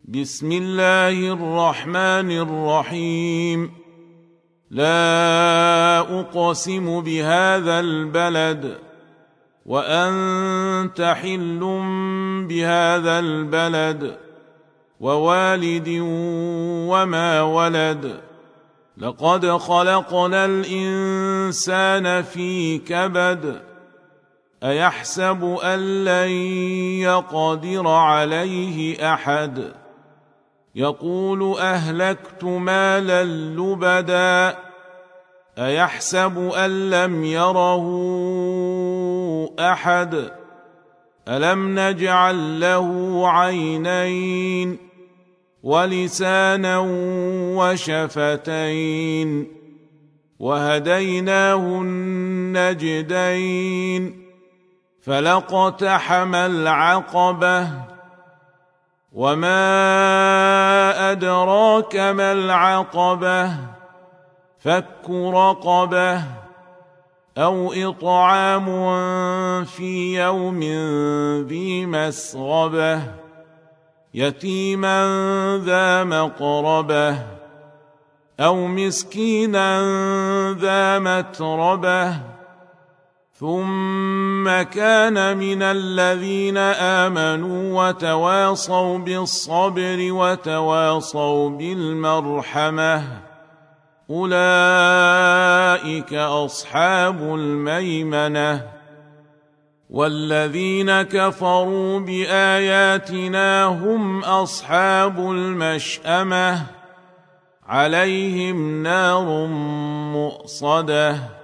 بسم الله الرحمن الرحيم. لا أقسم بهذا البلد وأنت حل بهذا البلد ووالد وما ولد. لقد خلقنا الإنسان في كبد. أيحسب أن لن يقدر عليه أحد. يقول أهلكت مالا لبدا. أيحسب أن لم يره أحد. ألم نجعل له عينين ولسانا وشفتين وهديناه النجدين فلاقتحم العقبة وما أدراك ما العقبة فك رقبة أو إطعام في يوم ذي مسغبة يتيما ذا مقربة أو مسكينا ذا متربة ثم كان من الذين آمنوا وتواصوا بالصبر وتواصوا بالمرحمة أولئك أصحاب الميمنة. والذين كفروا بآياتنا هم أصحاب المشأمة عليهم نار مؤصدة.